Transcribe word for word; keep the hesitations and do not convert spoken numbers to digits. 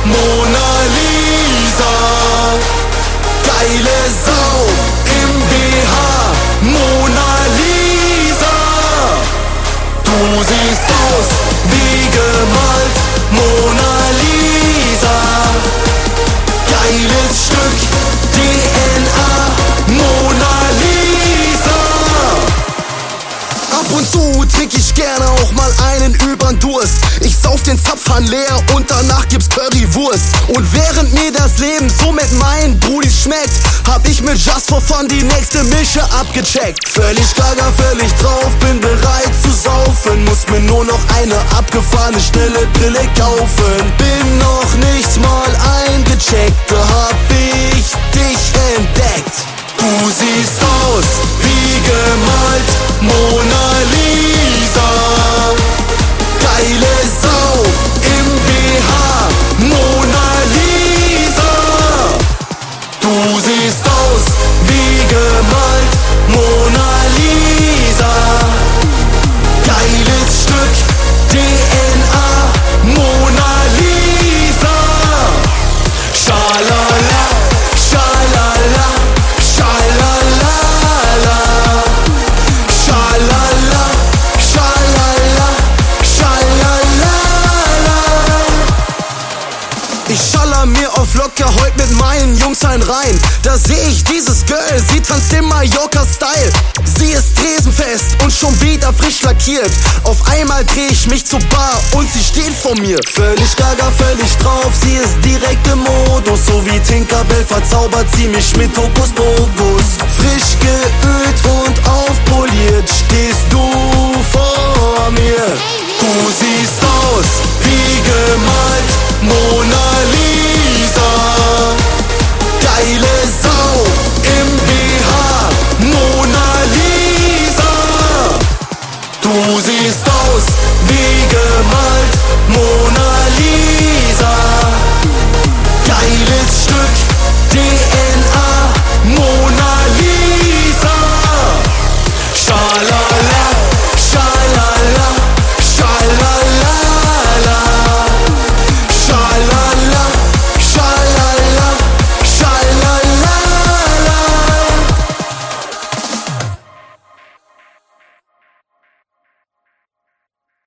Mona Lisa. Geile Sau im B H, Mona Lisa. Du siehst aus wie gemalt, Mona Lisa. Geiles Stück D N A, Mona Lisa. Ab und zu trink ich gerne auch mal einen übern Durst. Ich sauf den Zapfhahn leer und danach gibt's Currywurst. Und während mir das Leben so mit meinen Brudis schmeckt, hab ich mit Just for Fun die nächste Mische abgecheckt. Völlig gaga, völlig drauf, bin bereit zu saufen. Muss mir nur noch eine abgefahrene schnelle Brille kaufen. Bin noch nicht mal eingecheckt, da hab ich dich entdeckt. Du siehst aus wie gemalt, Mona Lisa. Geile Sau im B H, Mona Lisa. Du siehst aus wie gemalt, Mona Lisa. Geiles Stück D N A, Mona Lisa. Schalala, schalala, schalalala. Schalala, schalala, schalalala. Ich schaller mir auf locker heut mit meinen Jungs ein rein. Da seh ich dieses Girl, sie tanzt im Mallorca-Style. Sie ist tresenfest und schon wieder frisch lackiert. Auf einmal dreh ich mich zur Bar und sie steht vor mir. Völlig gaga, völlig drauf, sie ist direkt im Modus. So wie Tinkerbell verzaubert sie mich mit Hokuspokus. Frisch geölt und aufpoliert stehst du vor mir. Du siehst aus